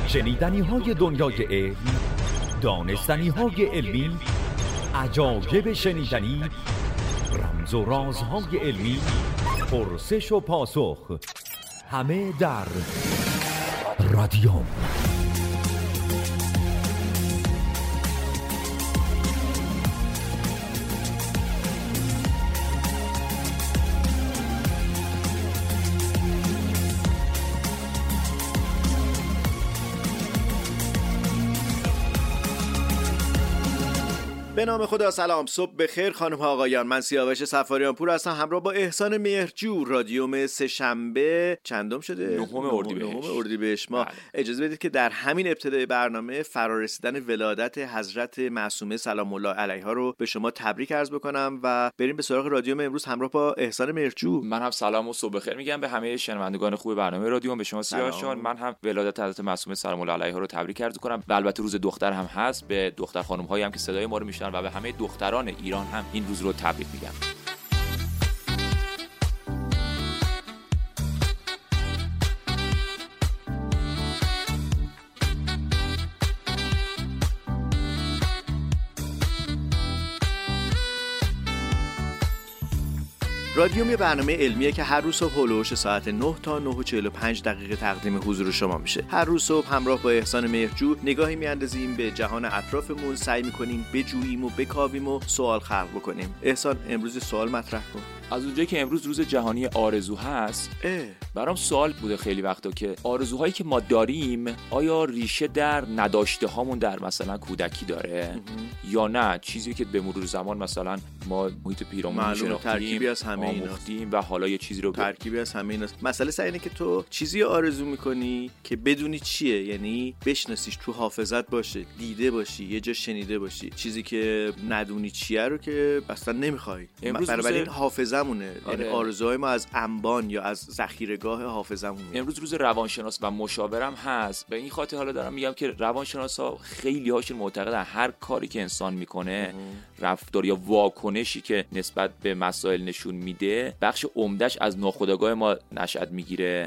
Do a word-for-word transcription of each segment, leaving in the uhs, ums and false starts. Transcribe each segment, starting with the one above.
شنیدنی های دنیای علم، دانستنی های علمی، عجایب شنیدنی، رمز و رازهای علمی، پرسش و پاسخ، همه در رادیوم. به نام خدا. سلام، صبح بخیر خانم ها آقایان. من سیاوش صفاریان پور هستم، همراه با احسان مهرجو. رادیوم سه شنبه چندم شده؟ نهم اردیبهشت. نهم اردیبهشت ماه. اجازه بدید که در همین ابتدای برنامه فرارسیدن ولادت حضرت معصومه سلام الله علیها رو به شما تبریک عرض بکنم و بریم به سراغ رادیوم امروز همراه با احسان مهرجو. من هم سلام و صبح بخیر میگم به همه شنوندگان خوب برنامه رادیوم، به شما سیاوش جان. من هم ولادت حضرت معصومه سلام الله علیها رو تبریک عرض کنم و البته روز دختر هم هست. به دختر خانم هایی هم که صدای ما رو میشنون و به همه دختران ایران هم این روز رو تبریک میگم. رادیوم یه برنامه علمیه که هر روز صبح هولوش ساعت نه تا نه و چهل و پنج دقیقه تقدیم حضور شما میشه. هر روز صبح همراه با احسان مهرجو نگاهی میاندازیم به جهان اطرافمون، سعی میکنیم بجوییم و بکاویم و سوال خلق بکنیم. احسان، امروز سوال مطرح کن. از اونجایی که امروز روز جهانی آرزو هست، برام سوال بوده خیلی وقتا که آرزوهایی که ما داریم آیا ریشه در نداشته هامون در مثلا کودکی داره یا نه چیزی که به مرور زمان مثلا ما محیط پیرامون شناختیم، آموختیم و حالا یه چیزی رو ترکیبی از همه اینا. مسئله سر اینه که تو چیزی آرزو میکنی که بدونی چیه، یعنی بشناسیش، تو حافظت باشه، دیده باشی، یه جا شنیده باشی. چیزی که ندونی چیه رو که اصلا نمیخوای. بنابراین حافظمونه. آره. یعنی آرزوهای ما از انبان یا از ذخیره‌گاه حافظمون. امروز روز روانشناس و مشاورم هست. به این خاطر حالا دارم میگم که روانشناسا خیلی هاشون معتقدن هر کاری که انسان میکنه، رفتار یا واکنشی که نسبت به مسائل نشون میده، بخش عمده‌اش از ناخودآگاه ما نشأت میگیره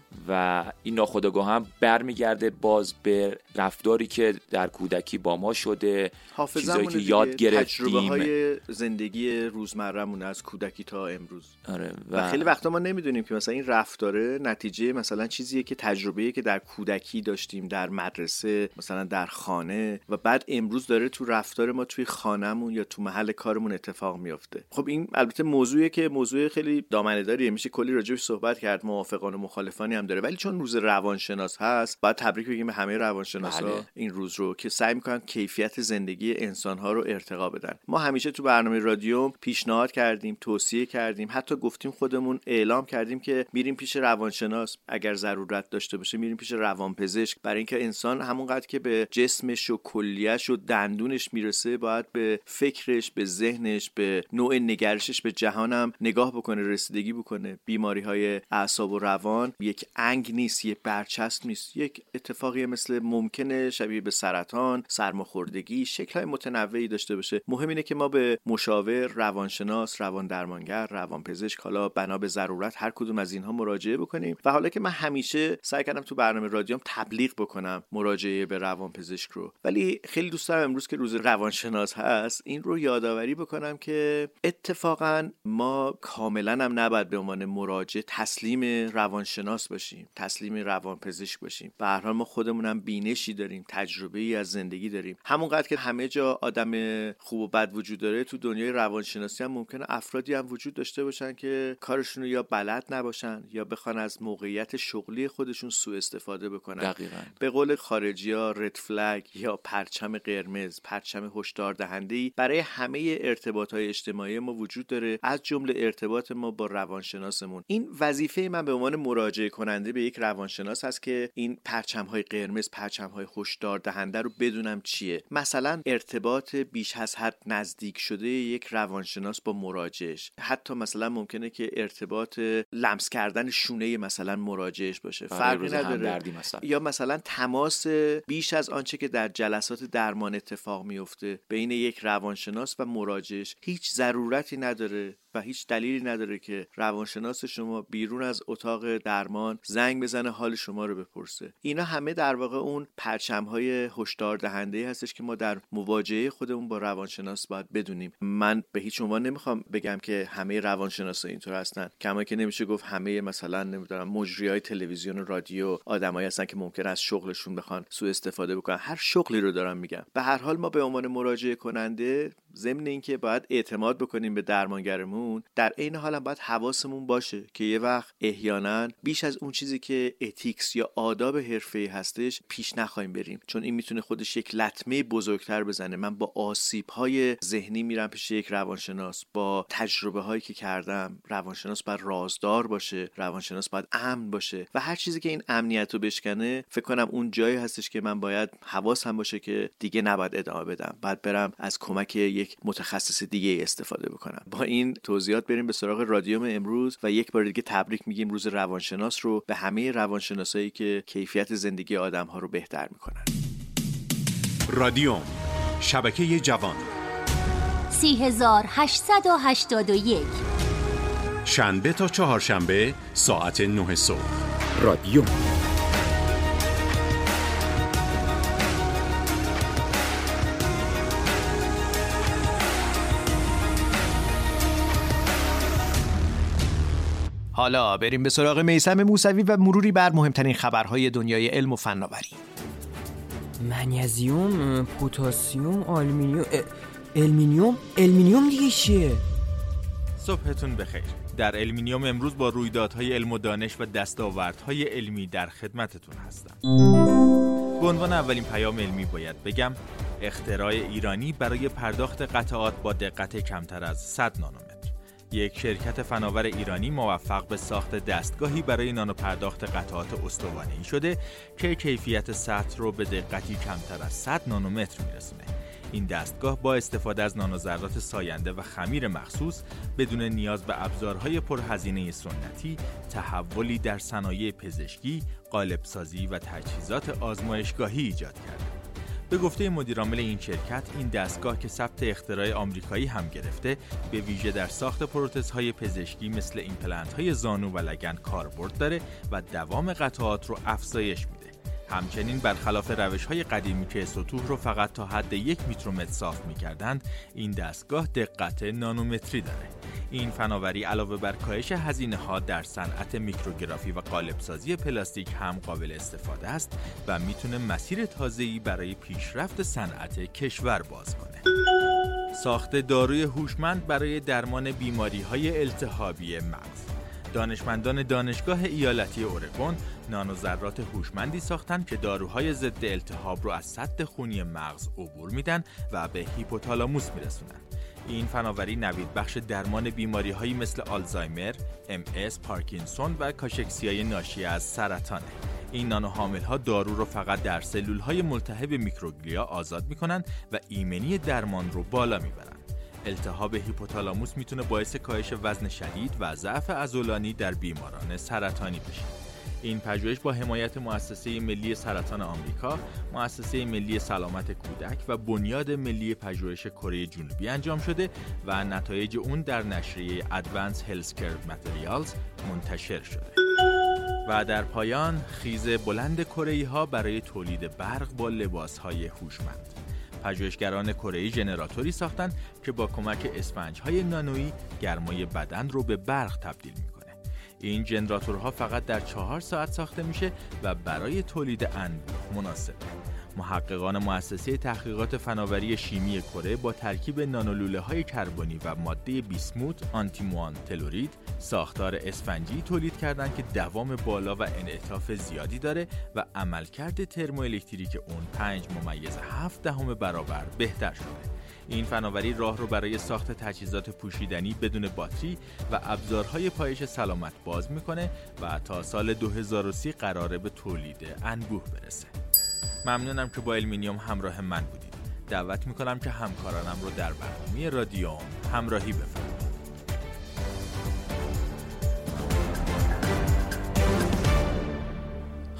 و این ناخودآگاه هم برمیگرده باز به رفتاری که در کودکی با ما شده، چیزایی که یاد گرفتیم، تجربه‌های زندگی روزمره‌مون از کودکی تا امروز. آره. و... و خیلی وقتا ما نمیدونیم که مثلا این رفتاره نتیجه مثلا چیزیه که تجربه‌ای که در کودکی داشتیم، در مدرسه، مثلا در خانه، و بعد امروز داره تو رفتار ما توی خانه‌مون یا تو محل کارمون اتفاق میفته. خب این البته موضوعیه که موضوع خیلی دامنه‌داریه، میشه کلی راجعش صحبت کرد، موافقان و مخالفانی هم داره، ولی چون روز روانشناس هست باید تبریک بگیم به همه روانشناسا بله. این روز رو که سعی می‌کنن کیفیت زندگی انسان‌ها رو ارتقا بدن. ما همیشه تو برنامه رادیوم پیشنهاد کردیم، توصیه کردیم، حتی گفتیم خودمون اعلام کردیم که میریم پیش روانشناس، اگر ضرورت داشته باشه میریم پیش روانپزشک، برای اینکه انسان همونقدر که به جسمش و کلیه‌اش و دندونش میرسه باید به فکرش، به ذهنش، به نوع نگرشش به جهانم نگاه بکنه، رسیدگی بکنه. بیماری‌های اعصاب و روان یک انگ نیست، یک برچسب نیست، یک اتفاقی مثل ممکنه شبیه به سرطان، سرماخوردگی، شکل‌های متنوعی داشته باشه. مهم اینه که ما به مشاور، روانشناس، روان درمانگر، روانپزشک، حالا بنا به ضرورت هر کدوم از اینها مراجعه بکنیم. و حالا که من همیشه سعی کردم تو برنامه رادیوم تبلیغ بکنم مراجعه به روانپزشک رو، ولی خیلی دوست دارم امروز که روز روانشناس هست این رو یادآوری بکنم که اتفاقا ما کاملا هم نباید به عنوان مراجع تسلیم روانشناس باشیم، تسلیم روانپزشک باشیم. به هر حال ما خودمون هم بینشی داریم، تجربه‌ای از زندگی داریم. همونقدر که همه جا آدم خوب و بد وجود داره، تو دنیای روانشناسی هم ممکنه افرادی هم وجود داشته باشن که کارشون رو یا بلد نباشن یا بخوان از موقعیت شغلی خودشون سوء استفاده بکنن. دقیقاً. به قول خارجی‌ها رد فلگ یا پرچم قرمز، پرچم هشدار دهنده‌ای برای همه ارتباطات اجتماعی ما وجود داره، از جمله ارتباط ما با روانشناسمون. این وظیفه من به عنوان مراجعه کننده به یک روانشناس هست که این پرچم‌های قرمز، پرچم‌های هشدار دهنده رو بدونم چیه. مثلا ارتباط بیش از حد نزدیک شده یک روانشناس با مراجعش، حتی مثلا ممکنه که ارتباط لمس کردن شونه مثلا مراجعش باشه، فرقی نداره، مثلا. یا مثلا تماس بیش از آنچه که در جلسات درمان اتفاق میفته بین یک روانشناس و مراجعش هیچ ضرورتی نداره و هیچ دلیلی نداره که روانشناس شما بیرون از اتاق درمان زنگ بزنه حال شما رو بپرسه. اینا همه در واقع اون پرچم‌های هشدار دهنده هستش که ما در مواجهه خودمون با روانشناس باید بدونیم. من به هیچ عنوان نمیخوام بگم که همه روانشناسا اینطور هستن، کما که نمیشه گفت همه مثلا نمیدونم مجریای تلویزیون و رادیو آدمایی هستن که ممکن است شغلشون بخوان سوء استفاده بکنن. هر شغلی رو دارم میگم. به هر حال ما به عنوان مراجعه کننده ضمن اینکه باید اعتماد بکنیم به درمانگرمون، در عین حال هم باید حواسمون باشه که یه وقت احیانا بیش از اون چیزی که اتیکس یا آداب حرفه‌ای هستش پیش نخوایم بریم، چون این میتونه خودش یک لطمه بزرگتر بزنه. من با آسیب‌های ذهنی میرم پیش یک روانشناس، با تجربه هایی که کردم. روانشناس باید رازدار باشه، روانشناس باید امن باشه و هر چیزی که این امنیت رو بشکنه، فکر کنم اون جایی هستش که من باید حواسم باشه که دیگه نباید ادامه بدم، باید برم از کمک یک متخصص دیگه استفاده بکنم. با این توضیحات بریم به سراغ رادیوم امروز و یک بار دیگه تبریک میگیم روز روانشناس رو به همه روانشناسایی که کیفیت زندگی آدم‌ها رو بهتر میکنن. رادیوم، شبکه جوان، سی هزار هشتصد و هشتاد و یک، شنبه تا چهارشنبه ساعت نه صبح. رادیوم. حالا بریم به سراغ میثم موسوی و مروری بر مهمترین خبرهای دنیای علم و فناوری. منیزیم، پتاسیم، آلومینیوم، المینیوم، المینیوم دیگه چیه؟ صبحتون بخیر. در المینیوم امروز با رویدادهای علم و دانش و دستاوردهای علمی در خدمتتون هستم. به عنوان اولین پیام علمی باید بگم اختراع ایرانی برای پرداخت قطعات با دقت کمتر از صد نانومتر. یک شرکت فناور ایرانی موفق به ساخت دستگاهی برای نانو پرداخت قطعات استوانه‌ای شده که کیفیت سطح رو به دقتی کمتر از صد نانومتر میرسونه. این دستگاه با استفاده از نانوذرات ساینده و خمیر مخصوص بدون نیاز به ابزارهای پرهزینه سنتی تحولی در صنایع پزشکی، قالب‌سازی و تجهیزات آزمایشگاهی ایجاد کرده. به گفته مدیرعامل این شرکت، این دستگاه که ثبت اختراع آمریکایی هم گرفته، به ویژه در ساخت پروتزهای پزشکی مثل ایمپلنت‌های زانو و لگن کاربرد داره و دوام قطعات رو افزایش میده. همچنین برخلاف روش‌های قدیمی که سطوح رو فقط تا حد یک میکرومتر صاف می‌کردند، این دستگاه دقت نانومتری داره. این فناوری علاوه بر کاهش هزینه‌ها در صنعت میکروگرافی و قالب‌سازی پلاستیک هم قابل استفاده است و میتونه مسیر تازه‌ای برای پیشرفت صنعت کشور باز کنه. ساخت داروی هوشمند برای درمان بیماری‌های التهابی مغز. دانشمندان دانشگاه ایالتی اورگون نانوذرات هوشمندی ساختن که داروهای ضد التهاب رو از سد خونی مغز عبور میدن و به هیپوتالاموس میرسونن. این فناوری نوید بخش درمان بیماری‌هایی مثل آلزایمر، ام اس، پارکینسون و کاشکسیای ناشی از سرطانه. این نانوحامل‌ها دارو رو فقط در سلول‌های ملتهب میکروگلیا آزاد می‌کنن و ایمنی درمان رو بالا میبرن. التهاب هیپوتالاموس میتونه باعث کاهش وزن شدید و ضعف عضلانی در بیماران سرطانی بشه. این پژوهش با حمایت مؤسسه ملی سرطان آمریکا، مؤسسه ملی سلامت کودک و بنیاد ملی پژوهش کره جنوبی انجام شده و نتایج اون در نشریه Advanced Healthcare Materials منتشر شده. و در پایان خیز بلند کره‌ای‌ها برای تولید برق با لباس‌های هوشمند. پژوهشگران کره‌ای ژنراتوری ساختن که با کمک اسفنج‌های نانویی گرمای بدن رو به برق تبدیل می‌کنه. این ژنراتورها فقط در چهار ساعت ساخته میشه و برای تولید انبوه مناسبه. محققان مؤسسه تحقیقات فناوری شیمی کره با ترکیب نانولوله‌های کربنی و ماده بیسموت آنتیموان تلورید ساختار اسفنجی تولید کردند که دوام بالا و انعطاف زیادی داره و عملکرد ترموالکتریک اون پنج ممیز هفت دهم برابر بهتر شده. این فناوری راه رو برای ساخت تجهیزات پوشیدنی بدون باتری و ابزارهای پایش سلامت باز میکنه و تا سال دو هزار و سی قراره به تولید انبوه برسه. ممنونم که با المینیوم همراه من بودید. دعوت میکنم که همکارانم رو در برنامه رادیوم همراهی بفرمایید.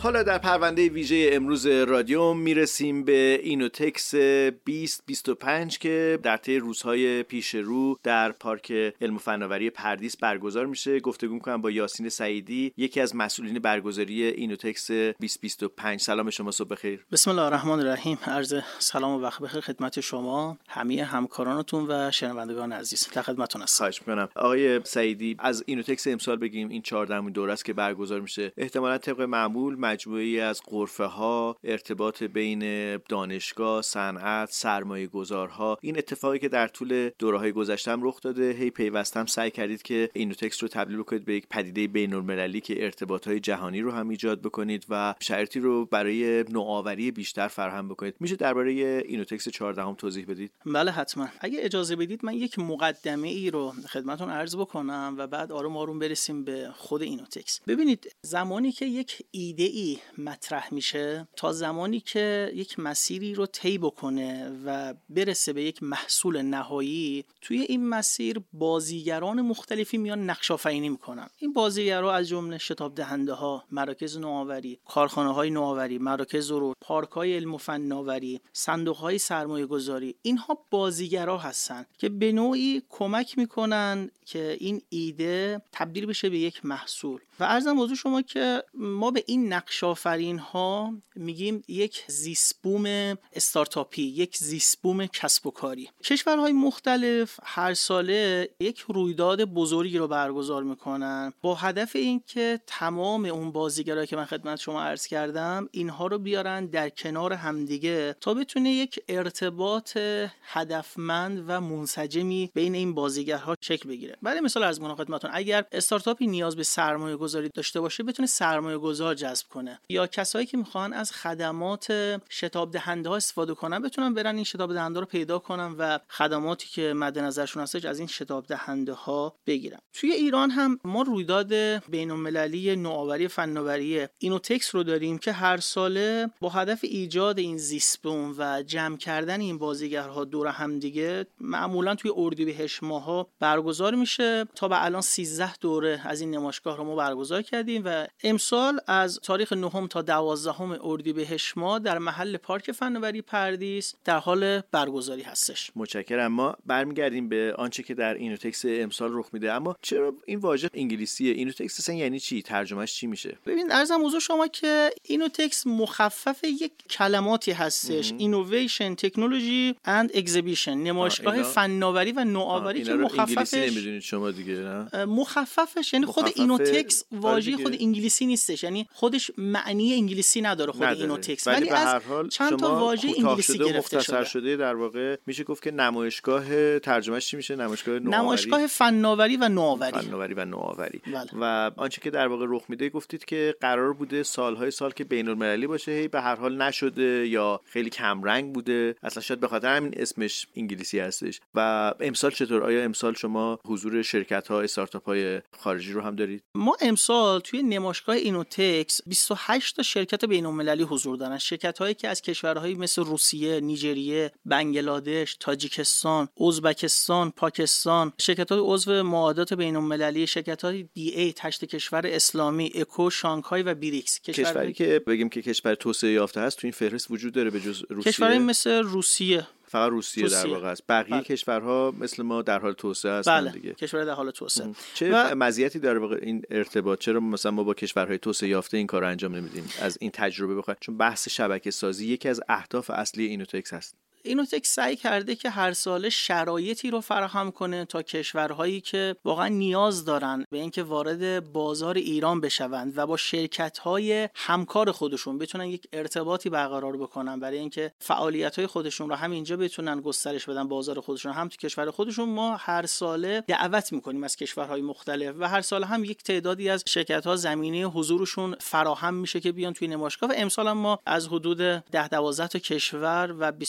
حالا در پرونده ویژه امروز رادیو میرسیم به اینوتکس بیست بیست و پنج که در طی روزهای پیش رو در پارک علم و فناوری پردیس برگزار میشه. گفتگو می‌کنم با یاسین سعیدی، یکی از مسئولین برگزاری اینوتکس بیست بیست و پنج. سلام شما، صبح بخیر. بسم الله الرحمن الرحیم. عرض سلام و وقت بخیر خدمت شما، همه همکارانتون و شنوندگان عزیز. در خدمتتون هستم. خواهش می‌کنم. آقای سعیدی، از اینوتکس امسال بگیم، این چهاردهمین دوره است که برگزار میشه. احتمالاً طبق معمول مجموعه‌ای از غرفه‌ها، ارتباط بین دانشگاه، صنعت، سرمایه‌گذارها، این اتفاقی که در طول دوره‌های گذشته هم رخ داده، هی پیوسته هم سعی کردید که اینوتکس رو تبدیل بکنید به یک پدیده بین‌المللی که ارتباط‌های جهانی رو هم ایجاد بکنید و شرایطی رو برای نوآوری بیشتر فراهم بکنید. میشه درباره اینوتکس چهاردهم توضیح بدید؟ بله حتما. اگه اجازه بدید من یک مقدمه ای رو خدمتتون عرض بکنم و بعد آروم آروم برسیم به خود اینوتکس. ببینید، زمانی که یک ایده ای مطرح میشه تا زمانی که یک مسیری رو طی بکنه و برسه به یک محصول نهایی، توی این مسیر بازیگران مختلفی میان نقش آفرینی میکنن. این بازیگرا از جمله شتاب دهنده ها، مراکز نوآوری، کارخانه های نوآوری، مراکز ورود، پارک های علم و فناوری، صندوق های سرمایه گذاری، اینها بازیگرا هستن که به نوعی کمک میکنن که این ایده تبدیل بشه به یک محصول. و عرضم حضور شما که ما به این نقش آفرین ها میگیم یک زیستبوم استارتاپی، یک زیستبوم کسب و کاری. کشورهای مختلف هر ساله یک رویداد بزرگی رو برگزار میکنن با هدف این که تمام اون بازیگرایی که من خدمت شما عرض کردم اینها رو بیارن در کنار همدیگه تا بتونه یک ارتباط هدفمند و منسجمی بین این بازیگرها شکل بگیره. برای مثال عرض میکنم خدمتتون، اگر استارتاپی نیاز به سرمایه گذاری داشته باشه بتونه سرمایه گذار جذب کنه، یا کسایی که میخوان از خدمات شتاب دهنده ها استفاده کنن بتونن برن این شتاب دهنده رو پیدا کنن و خدماتی که مد نظرشون هستش از این شتاب دهنده ها بگیرن. توی ایران هم ما رویداد بین‌المللی نوآوری فناوری اینوتکس رو داریم که هر ساله با هدف ایجاد این زیستبوم و جمع کردن این بازیگرها دور هم دیگه معمولا توی اردیبهشت ماها برگزار میشه. تا به الان سیزده دوره از این نمایشگاه رو ما برگزار کردیم و امسال از تاریخ نهم تا دوازدهم اردیبهشت ماه در محل پارک فناوری پردیس در حال برگزاری هستش. متشکرم. ما برمیگردیم به آنچه که در اینوتکس امسال رخ میده، اما چرا این واژه انگلیسیه؟ اینوتکس اصلا یعنی چی؟ ترجمهش چی میشه؟ ببین عرضم حضور شما که اینوتکس مخفف یک کلماتی هستش: اینوویشن، تکنولوژی اند اگزیبیشن، نمایشگاه فناوری و نوآوری که مخففش نمیدونید شما دیگه، نه؟ مخففش یعنی خود اینوتکس واژه خود انگلیسی نیستش، یعنی خودش معنی انگلیسی نداره خود اینوتکس، ولی از چند تا واژه انگلیسی گرفته شده. شده در واقع میشه گفت که نمایشگاه، ترجمهش چی میشه؟ نمایشگاه نوآوری، نمایشگاه فناوری و نوآوری فناوری و نوآوری. بله. و آنچه که در واقع رخ میده گفتید که قرار بوده سالهای سال که بین‌المللی باشه، هی به هر حال نشده یا خیلی کم رنگ بوده، اصلا شاید به خاطر همین اسمش انگلیسی هستش. و امسال چطور؟ آیا امسال شما حضور شرکت‌ها، استارتاپ‌های خارجی رو هم دارید؟ ما امسال توی نمایشگاه اینوتکس بیست و هشت تا شرکت بین‌المللی حضور دارن. شرکت‌هایی که از کشورهایی مثل روسیه، نیجریه، بنگلادش، تاجیکستان، ازبکستان، پاکستان، شرکت‌های عضو معاهدات بین‌المللی، شرکت‌های دی ای، هشت کشور اسلامی، اکو، شانگهای و بیریکس. کشوری که بگیم که کشور توسعه یافته است تو این فهرست وجود داره به جز روسیه؟ کشوری مثل روسیه، فقط روسیه, روسیه در واقع است. بقیه بله. کشورها مثل ما در حال توسعه هستن. بله. دیگه کشور در حال توسعه. چه و... مزیتی داره واقع این ارتباط؟ چرا مثلا ما با کشورهای توسعه یافته این کارو انجام نمیدیم؟ از این تجربه بخوایم، چون بحث شبکه سازی یکی از اهداف اصلی اینوتکس هست. اینوتکس سعی کرده که هر ساله شرایطی رو فراهم کنه تا کشورهایی که واقعا نیاز دارن به اینکه وارد بازار ایران بشوند و با شرکت‌های همکار خودشون بتونن یک ارتباطی برقرار بکنن برای اینکه فعالیت‌های خودشون رو هم اینجا بتونن گسترش بدن، بازار خودشون هم تو کشور خودشون. ما هر ساله دعوت می‌کنیم از کشورهای مختلف و هر ساله هم یک تعدادی از شرکت‌ها زمینه حضورشون فراهم میشه که بیان توی نمایشگاه. و امسال هم ما از حدود ده دوازده تا کشور و بیست و هشت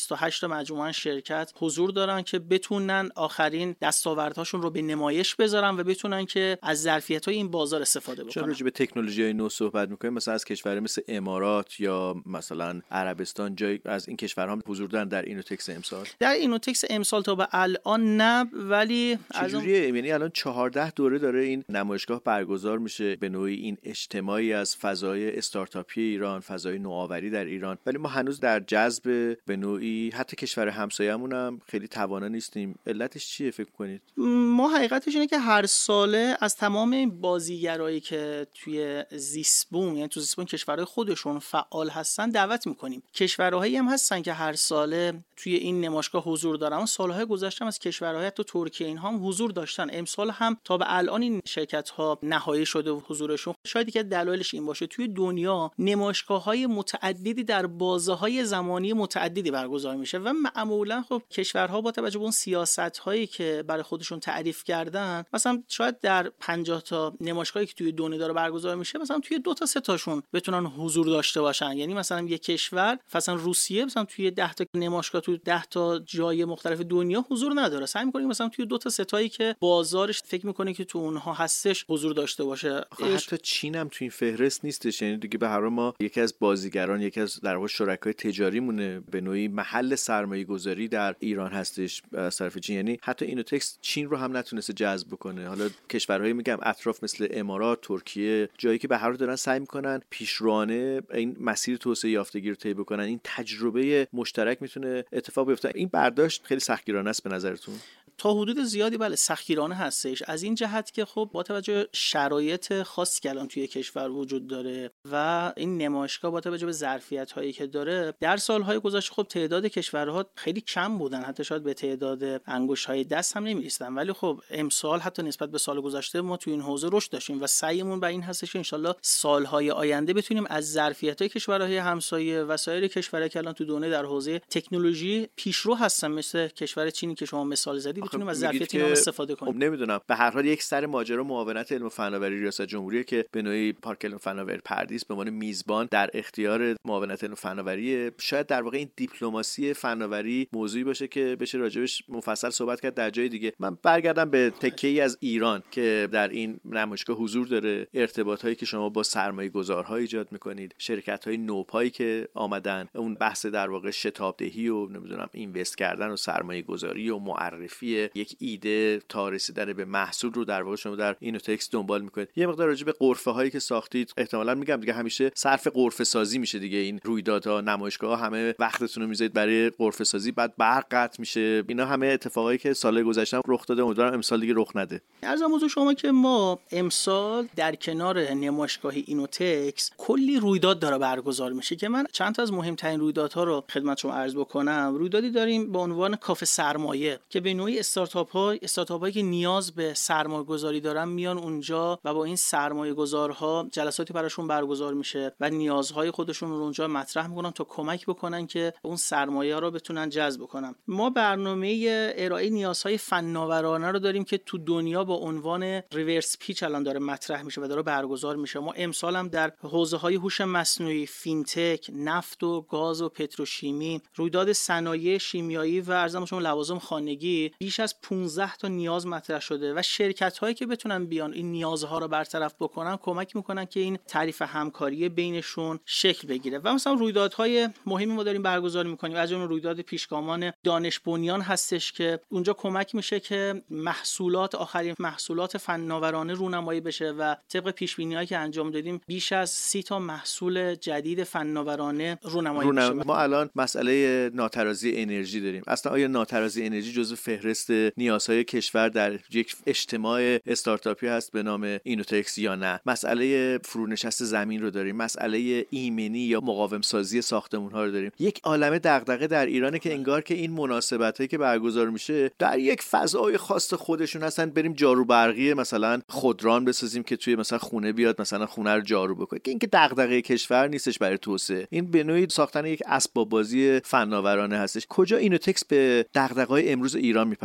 تا مجموعه شرکت حضور دارن که بتونن آخرین دستاوردهاشون رو به نمایش بذارن و بتونن که از ظرفیت‌های این بازار استفاده بکنن. چون راجع به تکنولوژی‌های نو صحبت می‌کنیم، مثلا از کشورهای مثل امارات یا مثلا عربستان جای از این کشورها حضور دارن در اینوتکس امسال؟ در اینوتکس امسال تا به الان نه، ولی چجوریه؟ اون... یعنی الان چهارده دوره داره این نمایشگاه برگزار میشه، به نوعی این اجتماعی از فضای استارتاپی ایران، فضای نوآوری در ایران، ولی ما هنوز در جذب به نوعی حتی کشور همسایه‌مون هم خیلی توانا نیستیم. علتش چیه فکر کنید؟ ما حقیقتش اینه که هر ساله از تمام بازیگرایی که توی زیسبوم، یعنی تو زیسبوم کشورهای خودشون فعال هستن دعوت میکنیم. کشورهایی هم هستن که هر ساله توی این نمایشگاه حضور دارن. اون سالهای گذشته از کشورهای تو ترکیه اینها هم حضور داشتن. امسال هم تا به الان این شرکت‌ها نهایی شده و حضورشون. شاید که دلایلش این باشه توی دنیا نمایشگاه‌های متعددی در بازه‌های زمانی متعددی برگزار میشه و معمولا خب کشورها با توجه به اون سیاست‌هایی که برای خودشون تعریف کردن، مثلا شاید در پنجاه تا نمایشگاهی که توی دنیا داره برگزار میشه، مثلا توی دو تا سه تاشون بتونن حضور داشته باشن. یعنی مثلا یک کشور، مثلا روسیه، مثلا توی ده تا نمایشگاه توی ده تا جای مختلف دنیا حضور نداره. سعی می‌کنه مثلا توی دو تا سه تایی که بازارش فکر می‌کنه که تو اونها هستش حضور داشته باشه. حتی چین هم تو این فهرست نیستش. یعنی دیگه به هر حال ما یکی از بازیگران، یکی از در واقع شرکای تجاریمونه، به نوعی محل سرمایه‌گذاری در ایران هستش از طرف چین. یعنی حتی اینوتکس چین رو هم نتونسته جذب بکنه. حالا کشورهای میگم اطراف مثل امارات، ترکیه، جایی که به هر حال دارن سعی میکنن پیشروانه این مسیر توسعه یافتگی رو طی بکنن، این تجربه مشترک میتونه اتفاق بیفته. این برداشت خیلی سختگیرانه است به نظرتون؟ تا حدود زیادی بله سختگیرانه هستش، از این جهت که خب با توجه شرایط خاصی که الان توی کشور وجود داره و این نمایشگاه با توجه به ظرفیت‌هایی که داره، در سال‌های گذشته خب تعداد کشورها خیلی کم بودن، حتی شاید به تعداد انگشت‌های دست هم نمی‌رسیدن، ولی خب امسال حتی نسبت به سال گذشته ما توی این حوزه رشد داشتیم و سعیمون به این هستش که ان شاءالله سال‌های آینده بتونیم از ظرفیت‌های کشورهای همسایه و سایر کشورهایی که الان تو دنیا در حوزه تکنولوژی پیشرو هستن مثل کشور چینی که شما مثال زدید بتونیم از ظرفیت اینا استفاده کنیم. خب نمیدونم، به هر حال یک سر ماجرا معاونت علم و فناوری ریاست جمهوری که به نوعی پارک علم و فناوری پردیس به عنوان میزبان در اختیار معاونت علم و فناوری، شاید در واقع این دیپلماسی فناوری موضوعی باشه که بشه راجبش مفصل صحبت کرد در جای دیگه. من برگردم به تکه‌ای از ایران که در این نمایشگاه حضور داره، ارتباطاتی که شما با سرمایه‌گذارها ایجاد می‌کنید، شرکت‌های نوپایی که آمدن، اون بحث در واقع شتابدهی و نمیدونم اینوست کردن و سرمایه‌گذاری و معرفی یک ایده تا رسیدن به محصول رو در واقع شما در اینوتکس دنبال میکنید. یه مقدار راجع به غرفه هایی که ساختید، احتمالاً میگم دیگه همیشه صرف غرفه سازی میشه دیگه، این رویدادها، نمایشگاه‌ها همه وقتتون رو میذارید برای غرفه سازی، بعد برق قطع میشه. اینا همه اتفاقایی که سال گذشته رخ داده، امیدوارم امسال دیگه رخ نده. عرضم حضور شما که ما امسال در کنار نمایشگاه اینوتکس کلی رویداد داره برگزار میشه که من چند تا از مهمترین رویدادها رو خدمت شما عرض بکنم. رویدادی داریم به عنوان کافه سرمایه که به نوعی استارتاپ ها استارتاپ هایی که نیاز به سرمایه گذاری دارن میان اونجا و با این سرمایه گذارها جلساتی براشون برگزار میشه و نیازهای خودشون رو اونجا مطرح میکنن تا کمک بکنن که اون سرمایه ها رو بتونن جذب کنن. ما برنامه ارائه نیازهای فناورانه رو داریم که تو دنیا با عنوان ریورس پیچ الان داره مطرح میشه و داره برگزار میشه. ما امسال هم در حوزه های هوش مصنوعی، فینتک، نفت و گاز و پتروشیمی، رویداد صنایع شیمیایی و ارزم شما لوازم خانگی بیش از پانزده تا نیاز مطرح شده و شرکت هایی که بتونن بیان این نیازها رو برطرف بکنن کمک میکنن که این تعریف همکاری بینشون شکل بگیره. و مثلا رویدادهای مهمی ما داریم برگزار میکنیم، از جمله رویداد پیشگامان دانش بنیان هستش که اونجا کمک میشه که محصولات آخرین محصولات فناورانه رونمایی بشه و طبق پیش بینی‌هایی که انجام دادیم بیش از سی تا محصول جدید فناورانه رونمایی رونم... بشه. ما الان مسئله ناترازی انرژی داریم. اصلا آیا ناترازی انرژی جزو فهرست نیازهای کشور در یک اجتماع استارتاپی هست به نام اینوتکس یا نه؟ مسئله فرونشست زمین رو داریم، مسئله ایمنی یا مقاوم سازی ساختمان‌ها رو داریم. یک عالمه دغدغه در ایرانه که انگار که این مناسبتایی که برگزار میشه در یک فضای خاص خودشون هستن. بریم جارو برقی مثلا خودران بسازیم که توی مثلا خونه بیاد مثلا خونه رو جارو بکنه، که این که دغدغه کشور نیستش برای توسعه. این به نوعی ساختن یک اسباب بازی فناورانه هستش. کجا اینوتکس به دغدغه‌های امروز ایران میپردازه؟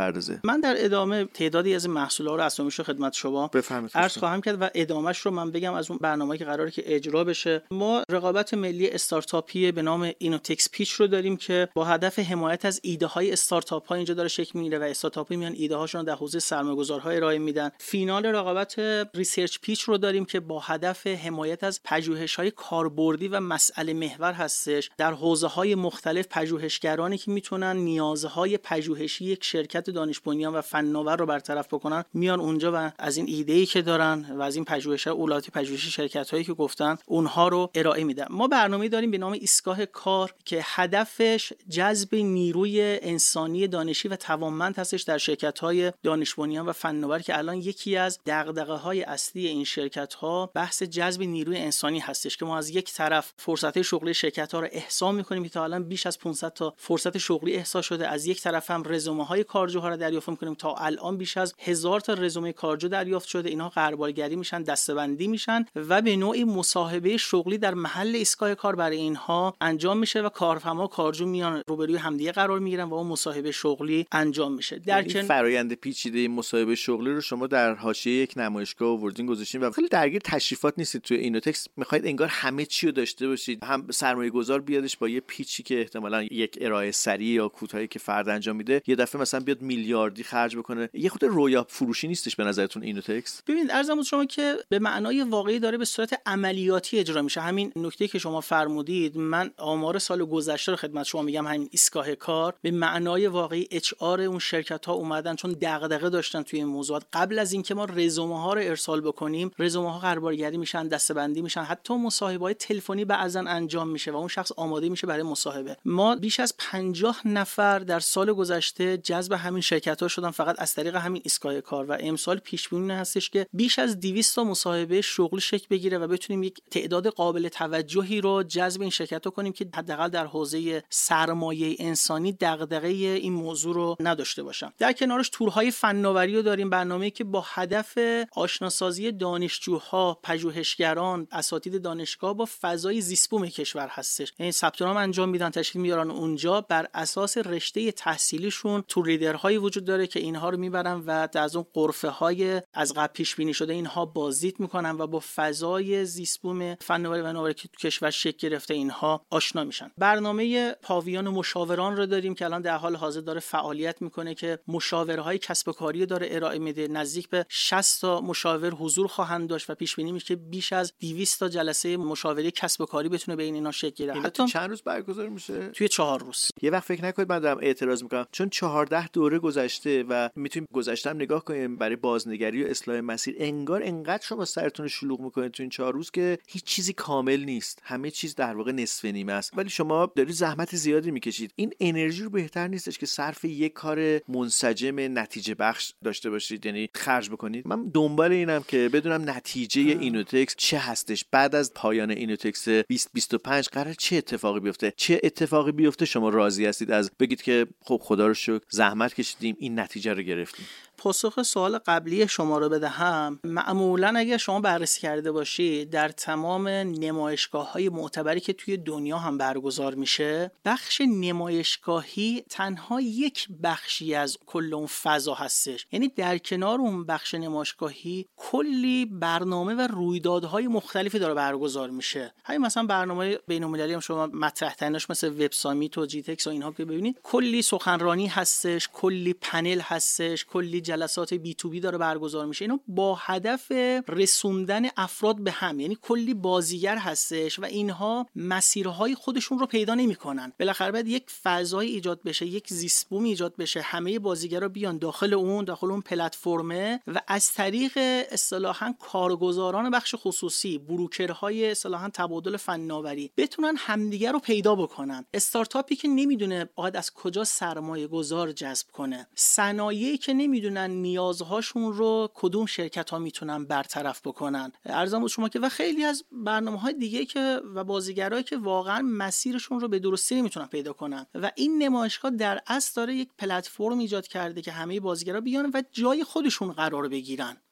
بپردازه. من در ادامه تعدادی از محصولات رو اسامیش رو خدمت شما عرض خواهم کرد و ادامهش رو من بگم از اون برنامه‌ای که قراره که اجرا بشه. ما رقابت ملی استارتاپی به نام اینوتکس پیچ رو داریم که با هدف حمایت از ایده های استارتاپ ها اینجا داره شکل میگیره و استارتاپ ها میان ایده هاشون رو در حوزه سرمایه‌گذارها ارائه میدن. فینال رقابت ریسرچ پیچ رو داریم که با هدف حمایت از پژوهش‌های کاربردی و مسئله محور هستش در حوزه‌های مختلف. پژوهشگرانی که میتونن نیازهای پژوهشی یک شرکت دانش بنیان و فناور رو برطرف بکنن میان اونجا و از این ایده‌ای که دارن و از این پژوهش‌ها اولات پژوهشی شرکت‌هایی که گفتن اونها رو ارائه میدن. ما برنامه‌ای داریم به نام ایستگاه کار که هدفش جذب نیروی انسانی دانشی و توانمند هستش در شرکت‌های دانش بنیان و فناور که الان یکی از دغدغه‌های اصلی این شرکت‌ها بحث جذب نیروی انسانی هستش که ما از یک طرف فرصت‌های شغلی شرکت‌ها رو احصا می‌کنیم که تا الان بیش از پانصد تا فرصت شغلی احصا شده، از یک طرف هم رزومه‌های کارجوها رو دریافت می‌کنیم، تا الان بیش از هزار تا رزومه کارجو دریافت شده. اینها قربالگری میشن، دسته‌بندی میشن و به نوعی مصاحبه شغلی در محل ایستگاه کار برای اینها انجام میشه و کارفرما کارجو میان روبروی همدیگه قرار میگیرن و اون مصاحبه شغلی انجام میشه. در این فرآیند پیچیده مصاحبه شغلی رو شما در حاشیه یک نمایشگاه آوردین گذاشتین و خیلی درگیر تشریفات نیستید توی اینوتکس. میخواید انگار همه چی رو داشته باشید، هم سرمایه‌گذار بیادش با یه پیچی که احتمالاً یک ارائه سریع یا کوتاهی که فرد انجام میده یه دفعه مثلا بیاد میلیاردی خرج بکنه. یه خود رویا فروشی نیستش به نظرتون اینوتکس؟ ببینید عرضم شما که به معنای واقعی داره به صورت عملیاتی اجرا میشه. همین نکته که شما فرمودید، من آمار سال گذشته رو خدمت شما میگم. همین ایستگاه کار به معنای واقعی اچ آر اون شرکت ها اومدن چون دغدغه داشتن توی این موضوعات. قبل از اینکه ما رزومه ها رو ارسال بکنیم، رزومه ها قربالگری میشن، دسته‌بندی میشن، حتی مصاحبه های تلفنی بعضا انجام میشه و اون شخص آماده میشه برای مصاحبه. ما بیش از پنجاه نفر در سال گذشته جذب همین شرکت ها شدن فقط از طریق همین ایستگاه کار و امسال پیش بینی هستش که بیش از دویست تا مصاحبه شغلی شکل بگیره و بتونیم یک تعداد قابل توجهی رو جذب این شرکت ها کنیم که حداقل در حوزه سرمایه انسانی دغدغه این موضوع رو نداشته باشن. در کنارش تورهای فناوری رو داریم، برنامه‌ای که با هدف آشناسازی دانشجوها، پژوهشگران، اساتید دانشگاه با فضای زیست بوم کشور هستش. این ثبت نام انجام میدن، تشریف میارن اونجا، بر اساس رشته تحصیلیشون تور لیدرهایی وجود داره که اینها رو میبرن و از اون غرفه‌های از قبل پیش بینی شده اینها بازدید میکنن و با فضای زیست بوم فناوری و نوآوری که تو کشور شکل گرفته اینها آشنا میشن. برنامه پاویان مشاوران رو داریم که الان در حال حاضر داره فعالیت میکنه که مشاورهای کسب و کاری داره ارائه میده. نزدیک به شصت تا مشاور حضور خواهند داشت و پیش بینی میشه که بیش از دویست تا جلسه مشاوره کسب و کاری بتونه بین اینا شکل گیره. حتی چند روز برگزار میشه؟ توی چهار روز. یه وقت فکر نکنید من دارم اعتراض میکنم، چون چهارده دوره گذشته و میتونیم گذشته هم نگاه کنیم برای بازنگری و اصلاح مسیر. انگار انقدر شما سرتون رو شلوغ میکنید تو این چهار روز که هیچ چیزی کامل نیست، همه چیز در واقع نصف نیمه است، ولی شما دارید زحمت زیادی میکشید. این انرژی رو بهتر نیستش که صرف یک کار منسجم نتیجه بخش داشته باشید، یعنی خرج بکنید؟ من دنبال اینم که بدونم نتیجه اینوتکس چه هستش بعد از پایان اینوتکس بیست بیست و پنج قرار چه اتفاقی بیفته. چه اتفاقی بیفته شما راضی هستید از بگید که خب خدا رو شکر زحمت کشیدیم این نتیجه رو گرفتیم؟ پاسخ سوال قبلی شما رو بدهم، معمولا اگر شما بررسی کرده باشید در تمام نمایشگاه‌های معتبری که توی دنیا هم برگزار میشه، بخش نمایشگاهی تنها یک بخشی از کل اون فضا هستش. یعنی در کنار اون بخش نمایشگاهی کلی برنامه و رویدادهای مختلفی داره برگزار میشه. همین مثلا برنامه بین‌المللی هم شما مطرح تریناش مثل وب سامیت و جی تکس و اینها که ببینید، کلی سخنرانی هستش، کلی پنل هستش، کلی جلسات بی تو بی داره برگزار میشه. اینا با هدف رسوندن افراد به هم، یعنی کلی بازیگر هستش و اینها مسیرهای خودشون رو پیدا نمیکنن. بالاخره باید یک فضای ایجاد بشه، یک زیست بوم ایجاد بشه، همه بازیگرا بیان داخل اون داخل اون پلتفرمه و از طریق اصطلاحاً کارگزاران بخش خصوصی، بروکرهای اصطلاحاً تبادل فناوری بتونن همدیگه رو پیدا بکنن. استارتاپی که نمیدونه باید از کجا سرمایه گذار جذب کنه، صنایعی که نمیدونن نیازهاشون رو کدوم شرکت ها میتونن برطرف بکنن. عرضم بود شما که و خیلی از برنامه‌های دیگه که و بازیگرایی که واقعا مسیرشون رو به درستی نمیتونن پیدا کنن و این نمایشگاه در اصل داره یک پلتفرم ایجاد کرده که همه بازیگرا بیان و جای خودشون قرار بگیرن.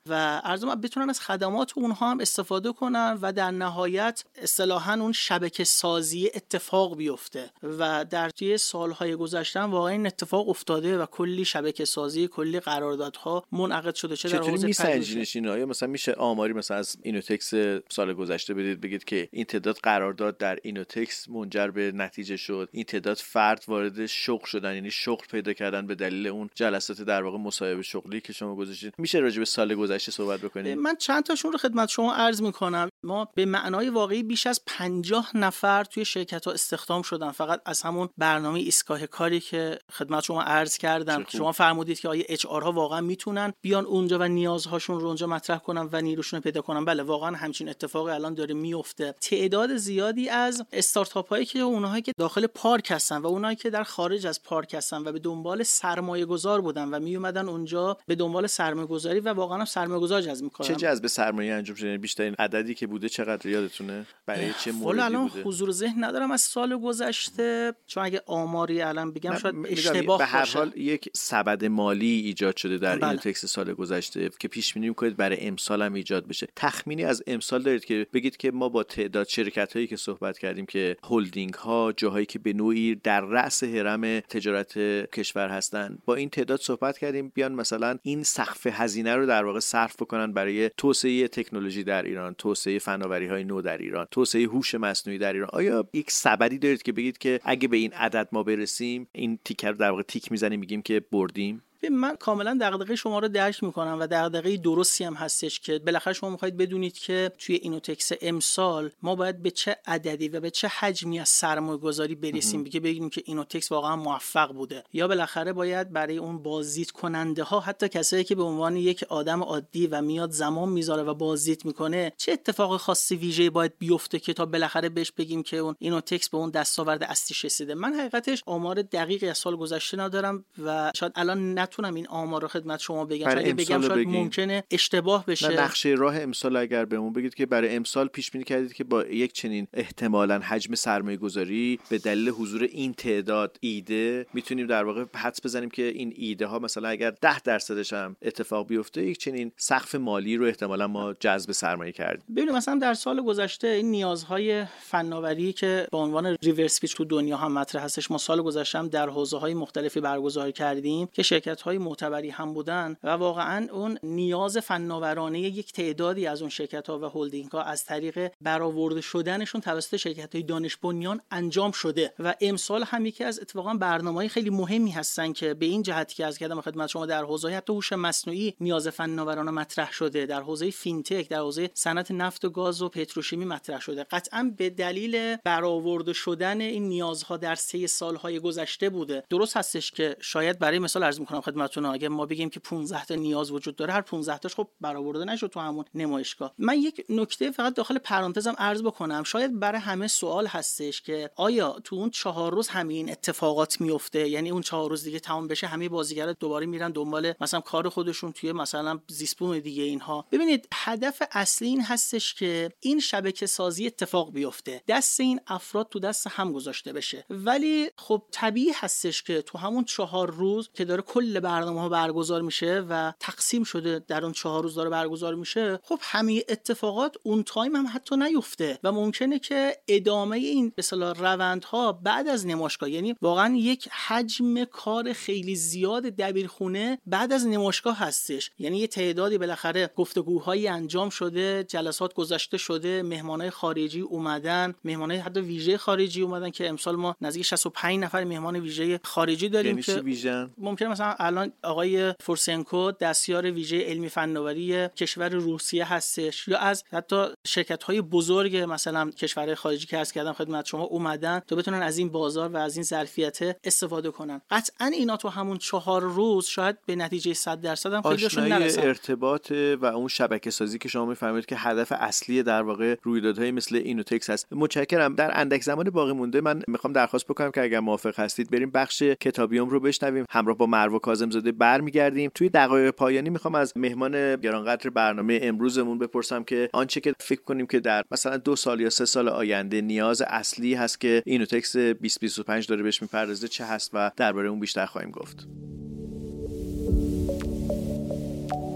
و ارزم بتونن از خدمات اونها هم استفاده کنن و در نهایت اصطلاحاً اون شبکه سازی اتفاق بیفته و در طی سالهای گذشته واقعا این اتفاق افتاده و کلی شبکه سازی، کلی قراردادها منعقد شده. چه در حوزه پژوهش آیا مثلا میشه آماری مثلا از اینوتکس سال گذشته بدید بگید که این تعداد قرارداد در اینوتکس منجر به نتیجه شد، این تعداد فرد وارد شغل شدن یعنی شغل پیدا کردن به دلیل اون جلسات در واقع مصاحبه شغلی که شما گذاشتید، میشه راجع به سال گذشته صحبت بکنید؟ من چند تاشون رو خدمت شما عرض میکنم. ما به معنای واقعی بیش از پنجاه نفر توی شرکت‌ها استخدام شدن فقط از همون برنامه ایستگاه کاری که خدمت شما عرض کردم. شما فرمودید که آیا اچ آر ها واقعا میتونن بیان اونجا و نیازهاشون رو اونجا مطرح کنن و نیروشون رو پیدا کنن؟ بله واقعا همچین اتفاقی الان داره میفته. تعداد زیادی از استارتاپ هایی که اونهایی که داخل پارک هستن و اونهایی که در خارج از پارک هستن و به دنبال سرمایه گذار بودن و می اومدن اونجا به دنبال سرمایه گذاری و واقعا سرمایه گذار جذب میکنن. چه جذب سرمایه انجام شده؟ بیشترین عددی که بوده چقدر یادتونه؟ برای چه موردی الان بوده؟ حضور ذهن ندارم از سال گذشته، چون اگه آماری الان بگم شاید اشتباه به هر باشه. حال یک سبد مالی ایجاد شده در بله. اینوتکس سال گذشته که پیش بینی می‌کنید برای امسال هم ایجاد بشه. تخمینی از امسال دارید که بگید که ما با تعداد شرکت‌هایی که صحبت کردیم که هلدینگ ها، جاهایی که به نوعی در رأس هرم تجارت کشور هستن، با این تعداد صحبت کردیم بیان مثلا این سقف هزینه رو در واقع صرف بکنن برای توسعه تکنولوژی در ایران، توسعه فناوری‌های نو در ایران، توسعه هوش مصنوعی در ایران. آیا یک سبدی دارید که بگید که اگه به این عدد ما برسیم این تیکر رو در واقع تیک میزنیم میگیم که بردیم؟ من کاملا دغدغه شما رو درک میکنم و دغدغه درستی هم هستش که بالاخره شما میخواید بدونید که توی اینوتکس امسال ما باید به چه عددی و به چه حجمی از سرمایه گذاری برسیم که بگیم که اینوتکس واقعا موفق بوده، یا بالاخره باید برای اون بازدید کننده ها، حتی کسایی که به عنوان یک آدم عادی و میاد زمان میذاره و بازدید میکنه، چه اتفاق خاصی ویژه‌ای باید بیفته که تا بالاخره بهش بگیم که اون اینوتکس به اون دستاورد اصلیش رسیده. من حقیقتش آمار دقیقی از سال گذشته ندارم و شاید الان نتونم این آمار رو خدمت شما بگم، چون اگه بگم شاید بگیم. ممکنه اشتباه بشه. نه، نقشه راه امسال اگر بهمون بگید که برای امسال پیش بینی کردید که با یک چنین احتمالاً حجم سرمایه گذاری به دلیل حضور این تعداد ایده میتونیم در واقع حدس بزنیم که این ایده ها مثلا اگر ده درصدش هم اتفاق بیفته یک چنین سقف مالی رو احتمالاً ما جذب سرمایه کردیم. ببینید مثلا در سال گذشته این نیازهای فناوری که به عنوان ریورس پیچ تو دنیا هم مطرح هستش، ما سال گذشته هم در حوزه‌های مختلفی برگزار کردیم که شرکت‌های معتبری هم بودن و واقعا اون نیاز فناورانه یک تعدادی از اون شرکت‌ها و هلدینگ‌ها از طریق برآورده شدنشون توسط شرکت‌های دانش بنیان انجام شده و امسال هم یکی از اتفاقا برنامه‌های خیلی مهمی هستن که به این جهت که از کردم خدمت شما در حوزه حتی هوش مصنوعی نیاز فناورانه مطرح شده، در حوزه فینتک، در حوزه صنعت نفت و گاز و پتروشیمی مطرح شده. قطعاً به دلیل برآورده شدن این نیازها در سه سال‌های گذشته بوده. درست هستش که شاید برای مثال عرض می‌کنم خدمتتون، اگه ما بگیم که پانزده تا نیاز وجود داره، هر پانزده تاش خب برآورده نشد تو همون نمایشگاه. من یک نکته فقط داخل پرانتزم عرض بکنم، شاید برای همه سوال هستش که آیا تو اون چهار روز همین اتفاقات میفته؟ یعنی اون چهار روز دیگه تمام بشه همه بازیگرا دوباره میرن دنبال مثلا کار خودشون توی مثلا زیسپون دیگه اینها؟ ببینید هدف اصلی این هستش که این شبکه سازی اتفاق بیفته، دست این افراد تو دست هم گذاشته بشه. ولی خب طبیعی هستش که تو همون چهار روز که داره کل برنامه‌ها برگزار میشه و تقسیم شده در اون چهار روز داره برگزار میشه، خب همه اتفاقات اون تایم هم حتی نیفته و ممکنه که ادامه این به اصطلاح روندها بعد از نمایشگاه، یعنی واقعا یک حجم کار خیلی زیاد دبیرخونه بعد از نمایشگاه هستش. یعنی یه تعدادی بالاخره گفتگوهایی انجام شده، جلسات گذاشته شده، مهمانای خارجی اومدن، مهمانای حتی ویژه خارجی اومدن که امسال ما نزدیک شصت و پنج نفر مهمان ویژه خارجی داریم که ممکنه مثلا الان آقای فورسنکو دستیار ویژه علمی فناوری کشور روسیه هستش، یا از حتی شرکت‌های بزرگ مثلا کشورهای خارجی که عرض کردم خدمت شما اومدن تا بتونن از این بازار و از این ظرفیت استفاده کنن. قطعاً اینا تو همون چهار روز شاید به نتیجه صد درصد هم خیلیشون نرسن. ارتباط و اون شبکه سازی که شما می‌فرمایید که هدف اصلی در واقع رویدادهای مثل اینوتکس هست. متشکرم. در اندک زمان باقی مونده من می‌خوام درخواست بکنم که اگر موافق هستید بریم بخش کتابیوم رو بشنویم، همراه با مروه کاظم‌زاده برمیگردیم. توی دقایق پایانی می‌خوام از مهمان گرانقدر برنامه امروزمون بپرسم که آنچه که فکر کنیم که در مثلا دو سال یا سه سال آینده نیاز اصلی هست که اینوتکس بیست بیست و پنج داره بهش میپردازه چه هست و درباره اون بیشتر خواهیم گفت.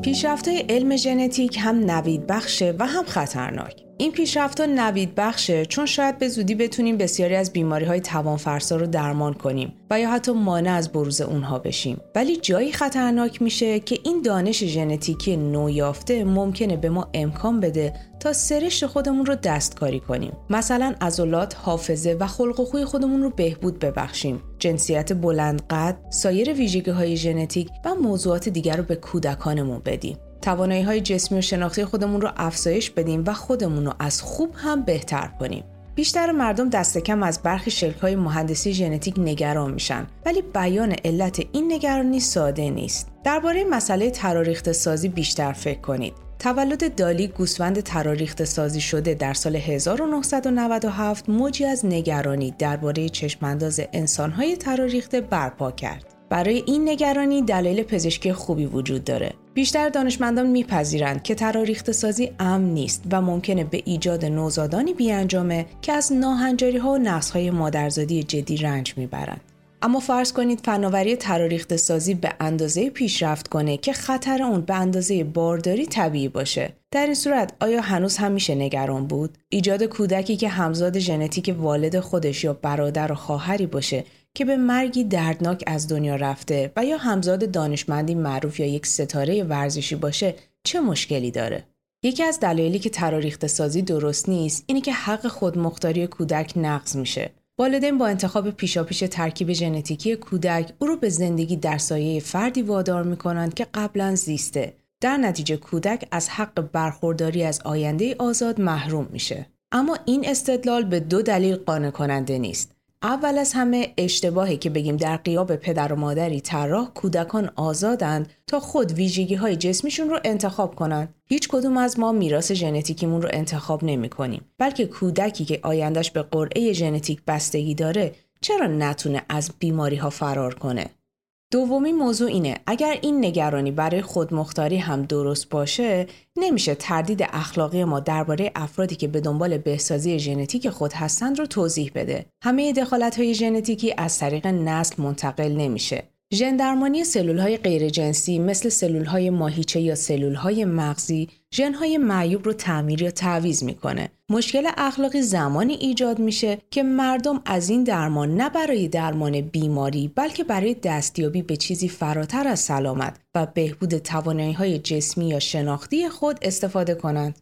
پیشرفت‌های علم ژنتیک هم نوید بخشه و هم خطرناک. این پیشرفت‌ها نوید بخشه چون شاید به زودی بتونیم بسیاری از بیماری‌های توانفرسا رو درمان کنیم و یا حتی مانع از بروز اونها بشیم. ولی جایی خطرناک میشه که این دانش ژنتیکی نویافته ممکنه به ما امکان بده تا سرشت خودمون رو دستکاری کنیم. مثلا عضلات، حافظه و خلق و خوی خودمون رو بهبود ببخشیم. جنسیت بلند قد، سایر ویژگی‌های ژنتیک و موضوعات دیگر رو به کودکانمون بدیم. توانایی‌های جسمی و شناختی خودمون رو افزایش بدیم و خودمون رو از خوب هم بهتر کنیم. بیشتر مردم دست کم از برخی شکل‌های مهندسی ژنتیک نگران میشن، ولی بیان علت این نگرانی ساده نیست. درباره مسئله تراریخته سازی بیشتر فکر کنید. تولد دالی، گوسفند تراریخته سازی شده، در سال هزار و نهصد و نود و هفت موجی از نگرانی درباره چشمانداز انسان‌های تراریخته برپا کرد. برای این نگرانی دلایل پزشکی خوبی وجود داره. بیشتر دانشمندان میپذیرند که تراریخته سازی امن نیست و ممکنه به ایجاد نوزادانی بی‌انجامه که از ناهنجاری‌ها و نقص‌های مادرزادی جدی رنج میبرند. اما فرض کنید فناوری تراریخته سازی به اندازه پیشرفت کنه که خطر اون به اندازه بارداری طبیعی باشه. در این صورت آیا هنوز هم میشه نگران بود؟ ایجاد کودکی که همزاد ژنتیک والد خودش یا برادر و خواهری باشه که به مرگی دردناک از دنیا رفته و یا همزاد دانشمندی معروف یا یک ستاره ورزشی باشه چه مشکلی داره؟ یکی از دلایلی که تراریخته سازی درست نیست اینه که حق خودمختاری کودک نقض میشه. والدین با انتخاب پیشاپیش ترکیب ژنتیکی کودک او رو به زندگی در سایه فردی وادار میکنند که قبلا زیسته. در نتیجه کودک از حق برخورداری از آینده آزاد محروم میشه. اما این استدلال به دو دلیل قانع کننده نیست. اول از همه اشتباهی که بگیم در غیاب پدر و مادری طراح کودکان آزادند تا خود ویژگی‌های جسمیشون رو انتخاب کنند. هیچ کدوم از ما میراث ژنتیکیمون رو انتخاب نمی‌کنیم، بلکه کودکی که آیندهش به قرعه ژنتیک بستگی داره چرا نتونه از بیماری‌ها فرار کنه؟ دومین موضوع اینه اگر این نگرانی برای خودمختاری هم درست باشه نمیشه تردید اخلاقی ما درباره افرادی که به دنبال بهسازی ژنتیک خود هستند رو توضیح بده. همه دخالت‌های ژنتیکی از طریق نسل منتقل نمیشه. ژن درمانی سلول‌های غیرجنسی مثل سلول‌های ماهیچه یا سلول‌های مغزی ژن‌های معیوب رو تعمیر یا تعویض میکنه. مشکل اخلاقی زمانی ایجاد میشه که مردم از این درمان نه برای درمان بیماری بلکه برای دستیابی به چیزی فراتر از سلامت و بهبود توانایی‌های جسمی یا شناختی خود استفاده کنند.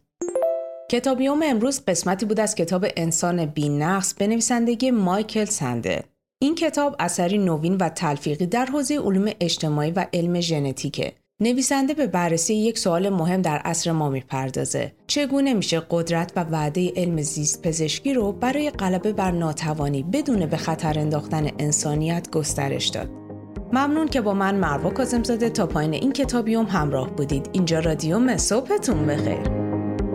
کتابیوم امروز قسمتی بود از کتاب انسان بی‌نقص به نویسندگی مایکل سندل. این کتاب اثری نوین و تلفیقی در حوزه علوم اجتماعی و علم ژنتیکه. نویسنده به بررسی یک سوال مهم در عصر ما میپردازه. چگونه میشه قدرت و وعده علم زیست پزشکی رو برای غلبه بر ناتوانی بدون به خطر انداختن انسانیت گسترش داد؟ ممنون که با من مروه کاظم‌زاده تا پایین این کتابیوم همراه بودید. اینجا رادیوم. صبحتون بخیر.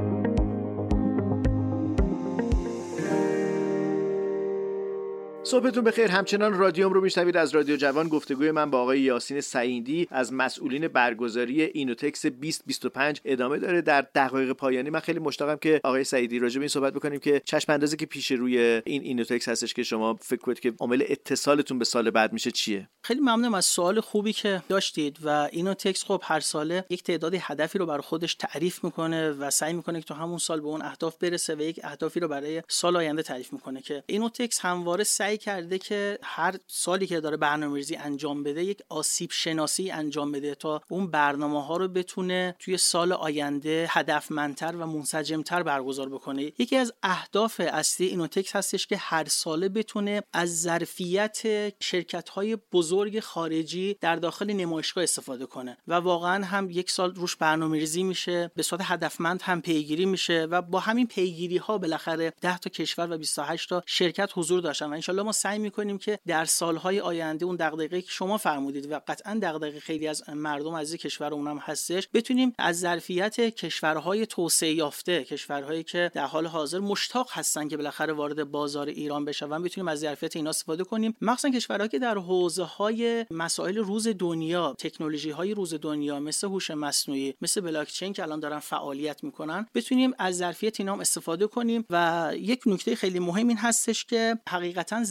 صبحتون بخیر. همچنان رادیوم رو میشنوید. از رادیو جوان گفتگوی من با آقای یاسین سعیدی از مسئولین برگزاری اینوتکس بیست بیست و پنج ادامه داره. در دقایق پایانی من خیلی مشتاقم که آقای سعیدی راجع به این صحبت بکنیم که چشم اندازی که پیش روی این اینوتکس هستش که شما فکر کنید که عامل اتصالتون به سال بعد میشه چیه؟ خیلی ممنونم از سوال خوبی که داشتید. و اینوتکس خب هر ساله یک تعدادی هدفی رو برای خودش تعریف میکنه و سعی میکنه که تو همون سال به اون اهداف برسه و یک اهدافی رو برای سال آینده تعریف میکنه که اینوتکس همواره سعی کرده که هر سالی که داره برنامه‌ریزی انجام بده یک آسیب شناسی انجام بده تا اون برنامه‌ها رو بتونه توی سال آینده هدفمندتر و منسجمتر برگزار بکنه. یکی از اهداف اصلی اینوتکس هستش که هر ساله بتونه از ظرفیت شرکت‌های بزرگ خارجی در داخل نمایشگاه استفاده کنه و واقعا هم یک سال روش برنامه‌ریزی میشه، به صورت هدفمند هم پیگیری میشه و با همین پیگیری‌ها بالاخره ده تا کشور و بیست و هشت تا شرکت حضور داشتن و ان شاءالله ما سعی می‌کنیم که در سال‌های آینده اون دغدغه‌ای که شما فرمودید و قطعاً دغدغه خیلی از مردم عزیز کشور اونم هستش بتونیم از ظرفیت کشورهای توسعه یافته، کشورهایی که در حال حاضر مشتاق هستن که بالاخره وارد بازار ایران بشن، بتونیم از ظرفیت اینا استفاده کنیم، مخصوصاً کشورهایی که در حوزه‌های مسائل روز دنیا، تکنولوژی‌های روز دنیا مثل هوش مصنوعی، مثل بلاک چین که الان دارن فعالیت می‌کنن، بتونیم از ظرفیت اینا استفاده کنیم. و یک نکته خیلی مهم این هستش که حقیقتاً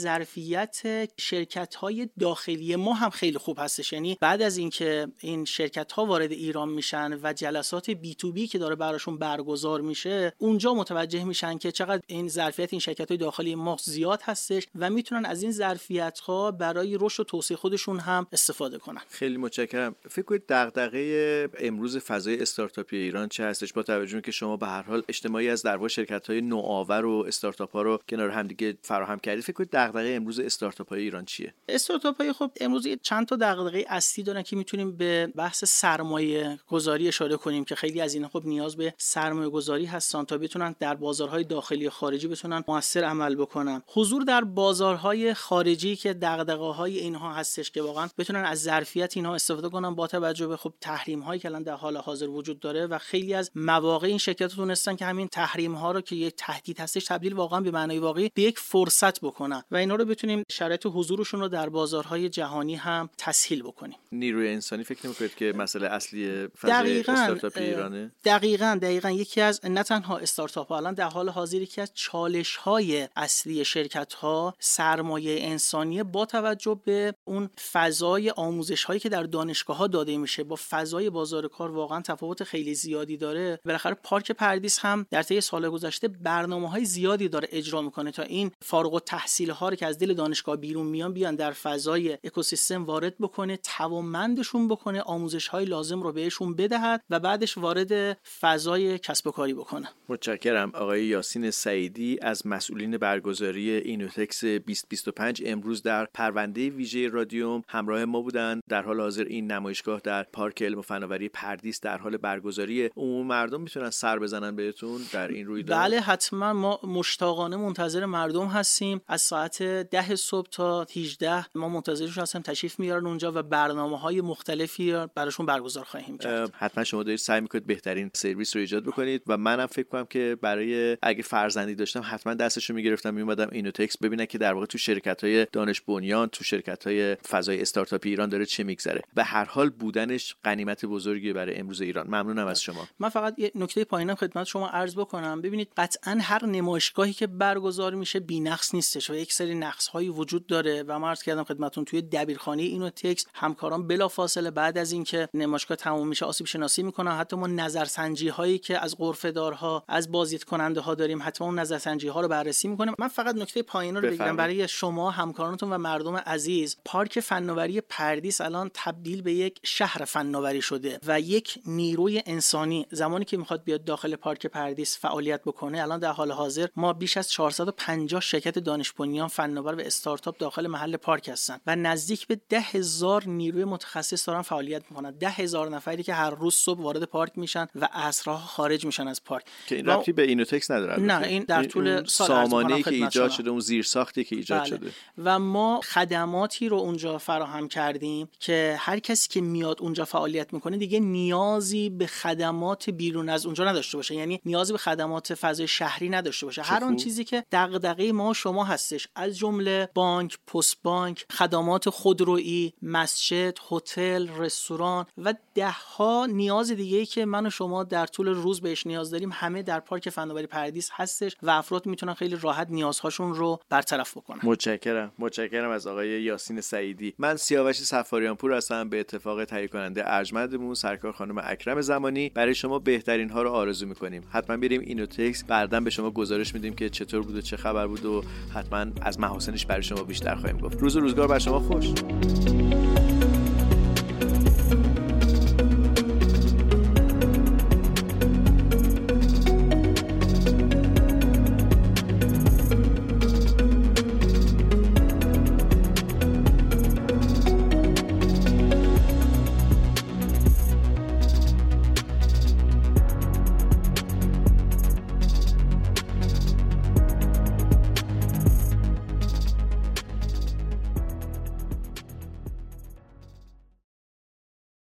ظرفیت شرکت‌های داخلی ما هم خیلی خوب هستش. یعنی بعد از اینکه این شرکت‌ها وارد ایران میشن و جلسات بی تو بی که داره براشون برگزار میشه، اونجا متوجه میشن که چقدر این ظرفیت این شرکت‌های داخلی ما زیاد هستش و میتونن از این ظرفیت‌ها برای رشد و توسعه خودشون هم استفاده کنن. خیلی متشکرم. فکر کنید دغدغه امروز فضای استارتاپی ایران چه هستش، با توجه که شما به هر حال اجتماعی از در واقع شرکت‌های نوآور و استارتاپ‌ها رو کنار هم دیگه فراهم کردید، فکر کنید دغدغه امروز استارتاپ‌های ایران چیه؟ استارتاپ‌های خب امروز چند تا دغدغه اصلی دارن که میتونیم به بحث سرمایه گذاری اشاره کنیم که خیلی از اینا خب نیاز به سرمایه گذاری هستن تا بتونن در بازارهای داخلی و خارجی بتونن موثر عمل بکنن. حضور در بازارهای خارجی که دغدغه‌های اینها هستش که واقعا بتونن از ظرفیت اینها استفاده کنن با توجه به خب تحریم‌هایی که الان در حال حاضر وجود داره و خیلی از مواقع این شرکت‌ها تونستن که همین تحریم‌ها رو که یک تهدید هستش تبدیل واقعا به معنای واقعی به یک فرصت بکنن و اینا رو بتونیم شرایط حضورشون رو در بازارهای جهانی هم تسهیل بکنیم. نیروی انسانی فکر نمی‌کنید که مسئله اصلی فضای استارتاپی ایرانه؟ دقیقاً دقیقاً یکی از نه تنها استارتاپ‌ها الان در حال حاضر یکی از چالش‌های اصلی شرکت‌ها سرمایه انسانی با توجه به اون فضای آموزش‌هایی که در دانشگاه‌ها داده میشه با فضای بازار کار واقعاً تفاوت خیلی زیادی داره. بالاخره پارک پردیس هم در طی سال گذشته برنامه‌های زیادی داره اجرا میکنه تا این فارغ التحصیل‌ها رو که از دل دانشگاه بیرون میان بیان در فضای اکوسیستم وارد بکنه، توانمندشون بکنه، آموزش‌های لازم رو بهشون بدهد و بعدش وارد فضای کسب و کاری بکنه. متشکرم. آقای یاسین سعیدی از مسئولین برگزاری اینوتکس بیست بیست و پنج امروز در پرونده ویژه رادیوم همراه ما بودند. در حال حاضر این نمایشگاه در پارک علم و فناوری پردیس در حال برگزاری، عموم مردم میتونن سر بزنن بهتون در این رویداد؟ بله حتما، ما مشتاقانه منتظر مردم هستیم. از ساعت ده صبح تا هجده ما منتظرشون هستیم تشریف میارن اونجا و برنامه‌های مختلفی براشون برگزار خواهیم کرد. حتما شما دارید سعی میکنید بهترین سرویس رو ایجاد بکنید و منم فکر کنم که برای اگه فرزندی داشتم حتما دستشو میگرفتم میومدم اینوتکس ببینم که در واقع تو شرکت‌های دانش بنیان، تو شرکت‌های فضای استارتاپی ایران داره چه میگذره. به هر حال بودنش غنیمت بزرگی برای امروز ایران. ممنونم از شما. من فقط یه نکته پایینم خدمت شما عرض بکنم. ببینید قطعاً هر نمایشگاهی که برگزار میشه بی‌نقص نیستش و یک سری نقص‌هایی وجود داره و من عرض کردم خدمتتون توی دبیرخانه اینوتکس همکاران بلافاصله بعد از اینکه نمایشگاه تموم میشه آسیب شناسی میکنن. حتی ما نظرسنجی هایی که از غرفه‌دارها از بازدید کننده ها داریم حتما اون نظرسنجی ها رو بررسی میکنیم. من فقط نکته پایین رو بگم برای شما همکارانتون و مردم عزیز. پارک فناوری پردیس الان تبدیل به یک شهر فناوری شده و یک نیروی انسانی زمانی که میخواد بیاد داخل پارک پردیس فعالیت بکنه، الان در حال حاضر ما بیش از چهارصد و پنجاه شرکت دانش بنیان، فناور و استارتاپ داخل محل پارک هستن و نزدیک به ده هزار نیروی متخصص دارن فعالیت میکنن. ده هزار نفری که هر روز صبح وارد پارک میشن و عصرها خارج میشن از پارک. که این ربطی به اینوتکس نداره. نه، این در طول سال سامانه‌ای که ایجاد شده، اون زیرساختی که ایجاد بله. شده و ما خدماتی رو اونجا فراهم کردیم که هر کسی که میاد اونجا فعالیت میکنه دیگه نیازی به خدمات بیرون از اونجا نداشته باشه، یعنی نیازی به خدمات فضای شهری نداشته باشه. هر اون چیزی که دغدغه ما شما هستش، از جمله بانک، پست بانک، خدمات خودرویی، مسجد، هتل، رستوران و ده ها نیاز دیگه‌ای که من و شما در طول روز بهش نیاز داریم همه در پارک فناوری پردیس هستش و افراد میتونن خیلی راحت نیازهاشون رو برطرف بکنن. متشکرم. متشکرم از آقای یاسین سعیدی. من سیاوش سفاریان پور هستم. به اتفاق تهیه کننده ارجمندمون سرکار خانم اکرم زمانی برای شما بهترین ها رو آرزو میکنیم. حتما بریم اینوتکس، بعداً به شما گزارش میدیم که چطور بود و چه خبر بود و حتما از محاسنش برای شما بیشتر خواهیم گفت. روز و روزگار بر شما خوش.